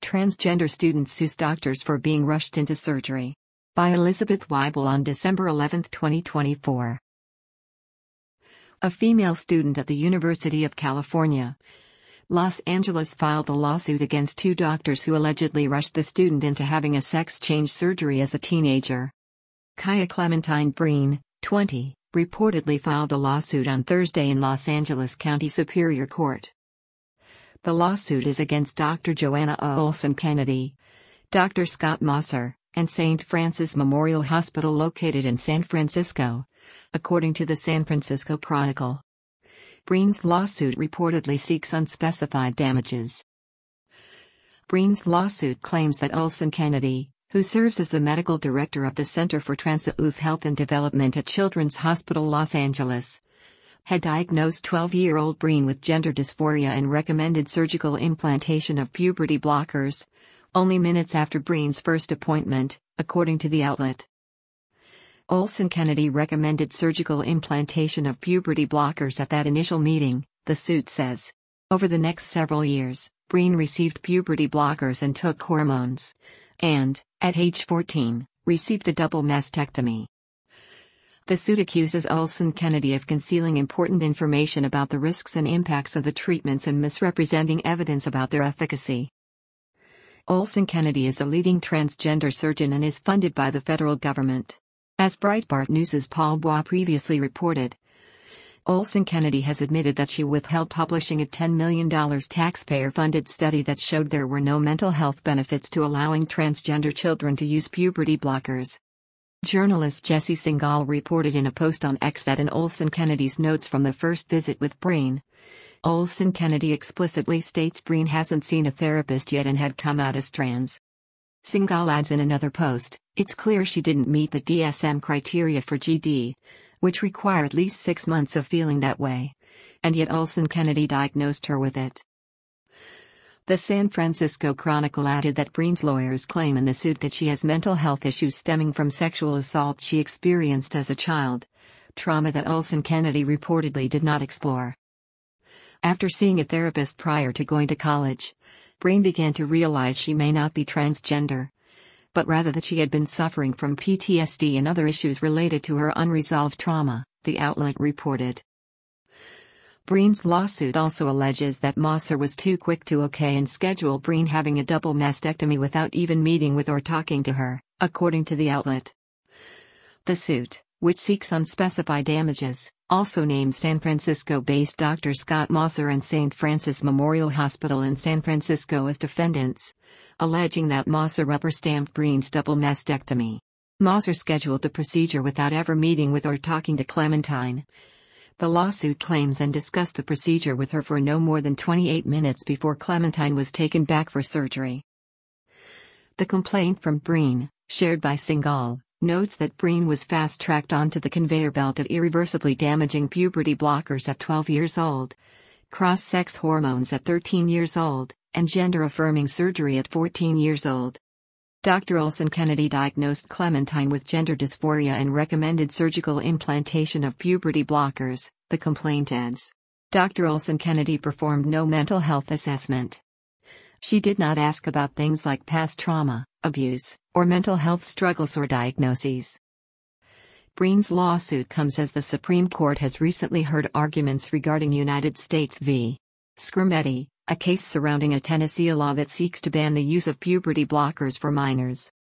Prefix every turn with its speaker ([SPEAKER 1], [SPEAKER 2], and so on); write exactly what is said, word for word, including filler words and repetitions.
[SPEAKER 1] transgender student sues doctors for being rushed into surgery. By Elizabeth Weibel on December eleventh, twenty twenty-four. A female student at the University of California, Los Angeles filed a lawsuit against two doctors who allegedly rushed the student into having a sex change surgery as a teenager. Kaya Clementine Breen, twenty, reportedly filed a lawsuit on Thursday in Los Angeles County Superior Court. The lawsuit is against Doctor Joanna Olson Kennedy, Doctor Scott Mosser, and Saint Francis Memorial Hospital located in San Francisco, according to the San Francisco Chronicle. Breen's lawsuit reportedly seeks unspecified damages. Breen's lawsuit claims that Olson Kennedy, who serves as the medical director of the Center for Transyouth Health and Development at Children's Hospital Los Angeles, had diagnosed twelve-year-old Breen with gender dysphoria and recommended surgical implantation of puberty blockers, only minutes after Breen's first appointment, according to the outlet. Olson Kennedy recommended surgical implantation of puberty blockers at that initial meeting, the suit says. Over the next several years, Breen received puberty blockers and took hormones, and, at age fourteen, received a double mastectomy. The suit accuses Olson Kennedy of concealing important information about the risks and impacts of the treatments and misrepresenting evidence about their efficacy. Olson Kennedy is a leading transgender surgeon and is funded by the federal government. As Breitbart News' Paul Bois previously reported, Olson Kennedy has admitted that she withheld publishing a ten million dollars taxpayer-funded study that showed there were no mental health benefits to allowing transgender children to use puberty blockers. Journalist Jesse Singal reported in a post on X that in Olson Kennedy's notes from the first visit with Breen, Olson Kennedy explicitly states Breen hasn't seen a therapist yet and had come out as trans. Singal adds in another post, "It's clear she didn't meet the D S M criteria for G D, which require at least six months of feeling that way, and yet Olson Kennedy diagnosed her with it." The San Francisco Chronicle added that Breen's lawyers claim in the suit that she has mental health issues stemming from sexual assaults she experienced as a child, trauma that Olson Kennedy reportedly did not explore. After seeing a therapist prior to going to college, Breen began to realize she may not be transgender, but rather that she had been suffering from P T S D and other issues related to her unresolved trauma, the outlet reported. Breen's lawsuit also alleges that Mosser was too quick to okay and schedule Breen having a double mastectomy without even meeting with or talking to her, according to the outlet. The suit, which seeks unspecified damages, also names San Francisco-based Doctor Scott Mosser and Saint Francis Memorial Hospital in San Francisco as defendants, alleging that Mosser rubber-stamped Breen's double mastectomy. Mosser scheduled the procedure without ever meeting with or talking to Clementine. The lawsuit claims and discussed the procedure with her for no more than twenty-eight minutes before Clementine was taken back for surgery. The complaint from Breen, shared by Singal, notes that Breen was fast-tracked onto the conveyor belt of irreversibly damaging puberty blockers at twelve years old, cross-sex hormones at thirteen years old, and gender-affirming surgery at fourteen years old. Doctor Olson Kennedy diagnosed Clementine with gender dysphoria and recommended surgical implantation of puberty blockers, the complaint adds. Doctor Olson Kennedy performed no mental health assessment. She did not ask about things like past trauma, abuse, or mental health struggles or diagnoses. Breen's lawsuit comes as the Supreme Court has recently heard arguments regarding United States v. Skrmetti, a case surrounding a Tennessee law that seeks to ban the use of puberty blockers for minors.